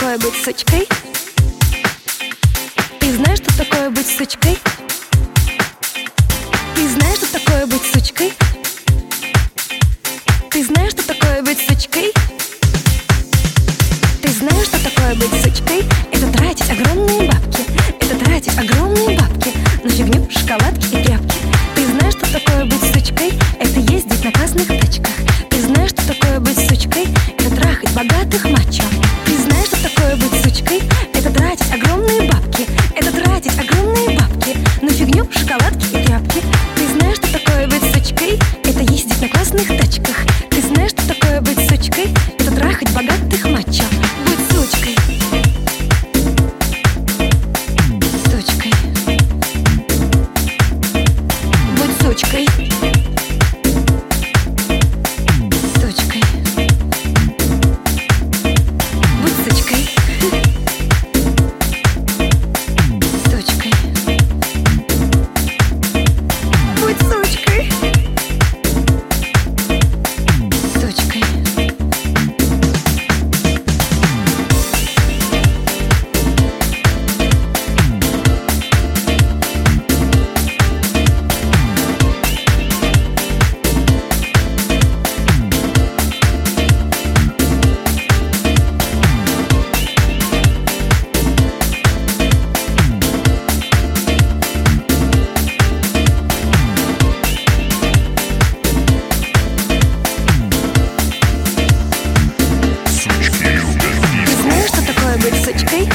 такое быть сучкой? Ты знаешь, что такое быть сучкой? Ты знаешь, что такое быть сучкой? Ты знаешь, что такое быть сучкой? Ты знаешь, что такое быть сучкой? Это тратить огромные бабки. Это тратить огромные бабки на фигню, шоколадки и тряпки. Ты знаешь, что такое быть сучкой? Это ездить на красных тачках. Ты знаешь, что такое быть сучкой? Это трахать богатых мачо. Ты знаешь, что такое быть сучкой? Это тратить огромные бабки. Это тратить огромные бабки на фигню, шоколадки и тряпки. Ты знаешь, что такое быть сучкой? Это ездить на классных тачках. Ты знаешь, что такое быть сучкой? Это трахать богатых мачо. Будь сучкой. Сучкой. Будь сучкой. Сучкой. Будь сучкой. Сучкой. Будь сучкой. Сучкой. Быть сучкой?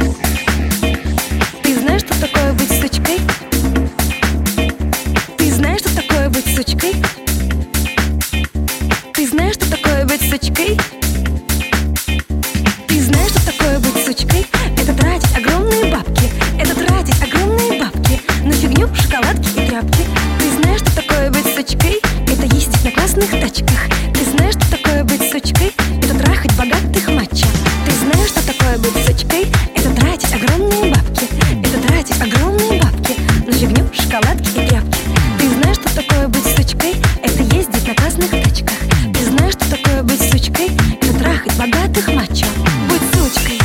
Ты знаешь, что такое быть сучкой? Ты знаешь, что такое быть сучкой? Ты знаешь, что такое быть сучкой? Ты знаешь, что такое быть сучкой? Это тратить огромные бабки. Это тратить огромные бабки на фигню, шоколадки и тряпки. Ты знаешь, что такое быть сучкой? Это ездить на классных тачках. Ты знаешь, что такое быть сучкой? Это трахать богатых мачо. Ты знаешь, что такое быть сучкой? Это тратить огромные бабки. Это тратить огромные бабки на фигню, шоколадки и тряпки. Ты знаешь, что такое быть сучкой? Это ездить на красных тачках. Ты знаешь, что такое быть сучкой? Это трахать богатых мачо. Будь сучкой.